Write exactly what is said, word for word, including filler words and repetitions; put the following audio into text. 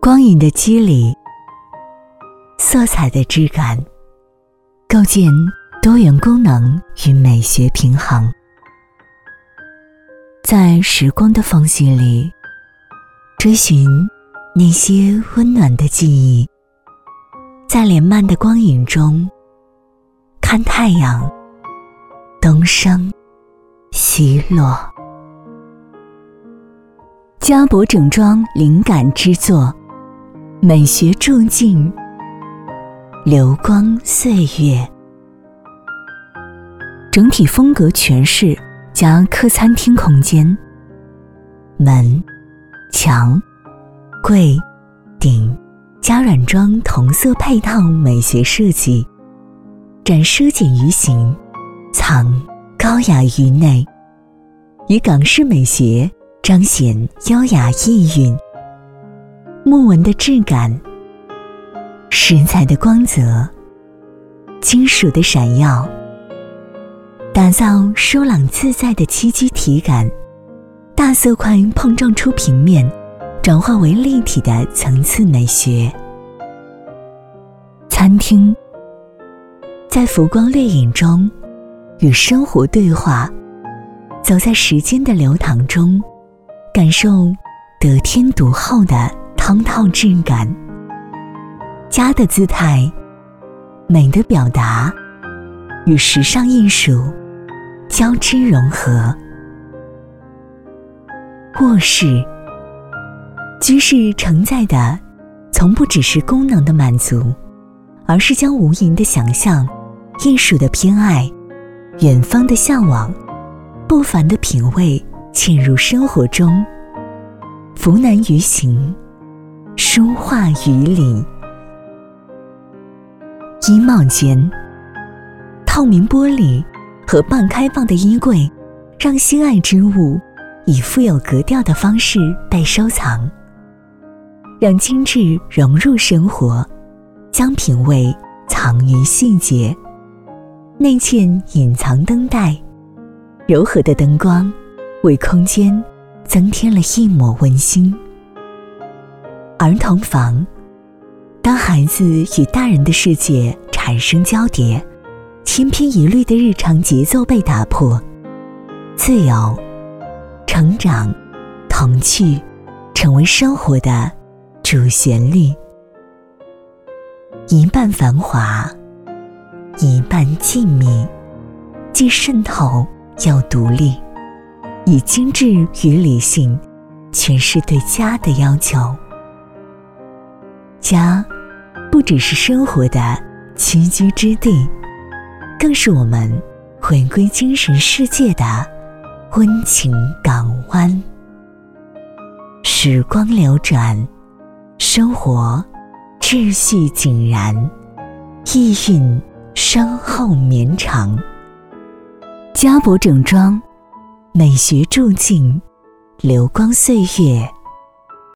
光影的肌理，色彩的质感，构建多元功能与美学平衡。在时光的缝隙里，追寻那些温暖的记忆，在连漫的光影中，看太阳东升西落。嘉博整装灵感之作，美学注镜，流光岁月。整体风格诠释加客餐厅空间，门、墙、柜、顶加软装同色配套美学设计，展奢俭于形，藏高雅于内，以港式美学彰显优雅意蕴。木纹的质感，石材的光泽，金属的闪耀，打造舒朗自在的栖居体感。大色块碰撞出平面，转化为立体的层次美学。餐厅在浮光掠影中与生活对话，走在时间的流淌中，感受得天独厚的通透质感。家的姿态，美的表达与时尚艺术交织融合。卧室居室承载的从不只是功能的满足，而是将无垠的想象、艺术的偏爱、远方的向往、不凡的品味嵌入生活中，拂南于行，书画于理。衣帽间，透明玻璃和半开放的衣柜，让心爱之物以富有格调的方式被收藏，让精致融入生活，将品味藏于细节。内嵌隐藏灯带，柔和的灯光为空间增添了一抹温馨。儿童房，当孩子与大人的世界产生交叠，千篇一律的日常节奏被打破，自由、成长、童趣成为生活的主旋律。一半繁华，一半静谧，既渗透又独立，以精致与理性诠释对家的要求。家不只是生活的栖居之地，更是我们回归精神世界的温情港湾。时光流转，生活秩序井然，意蕴深厚绵长。嘉博整装美学注镜，流光岁月。